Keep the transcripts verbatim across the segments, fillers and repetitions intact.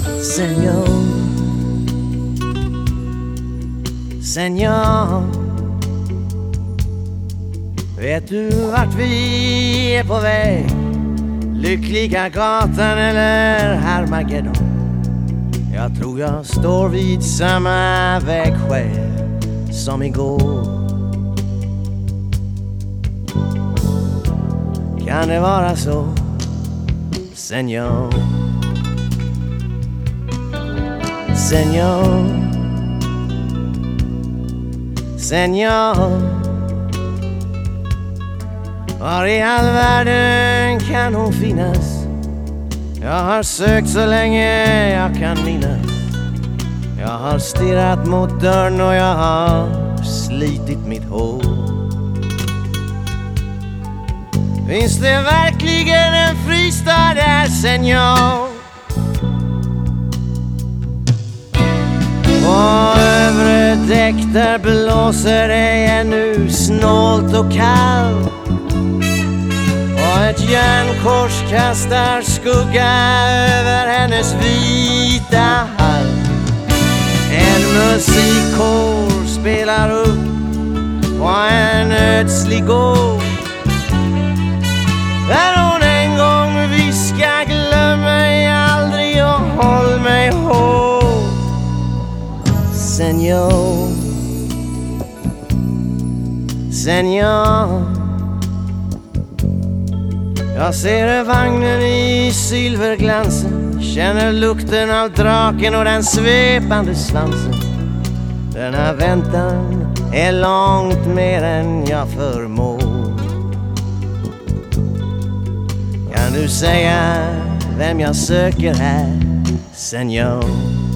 Senor, senor, vet du vart vi är på väg? Lyckliga gatan eller Armageddon? Jag tror jag står vid samma vägskäl som igår. Kan det vara så, senor? Senor, senor, var i all världen kan hon finnas? Jag har sökt så länge jag kan minnas. Jag har stirrat mot dörren och jag har slitit mitt hår. Finns det verkligen en fristad där, senor? På övre däck där blåser det ännu snålt och kallt, och ett järnkors kastar skugga över hennes vita hall. En musikkår spelar upp på en ödslig gård, där hon en gång viskar: glöm mig aldrig och håll mig hård. Senor, senor, jag ser vagnen i silverglansen, känner lukten av draken och den svepande svansen. Den här väntan är långt mer än jag förmår. Kan du säga vem jag söker här, senor?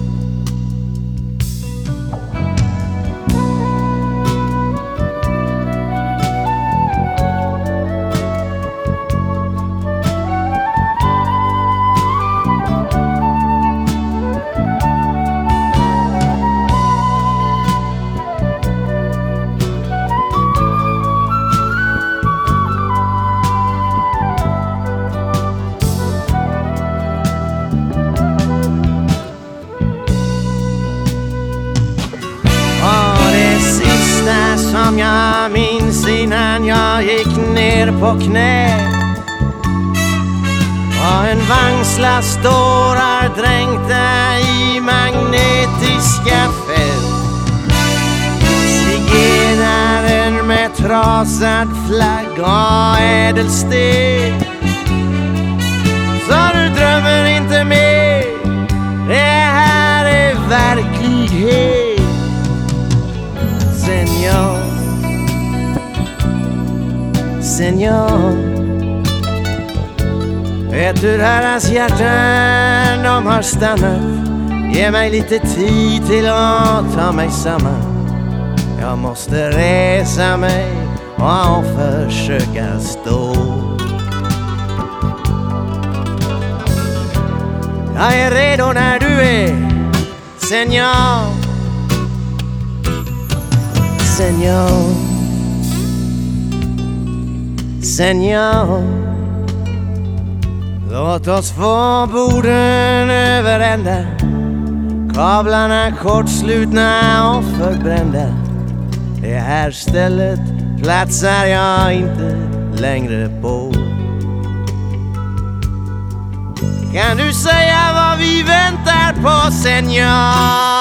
Som jag minns innan jag gick ner på knä, och en vagnslast dårar dränkta i magnetiska fält. Zigenaren med trasad flagg och ädelsten. Så du drömmer inte mer, det här är verklighet. Senor, senor, vet du deras hjärtan, de har stannat. Ge mig lite tid till att ta mig samman. Jag måste resa mig och försöka stå. Jag är redo när du är, senor. Senor, senor, låt oss få borden överända, kablarna kortslutna och förbrända. Det här stället platsar jag inte längre på. Kan du säga vad vi väntar på, senor?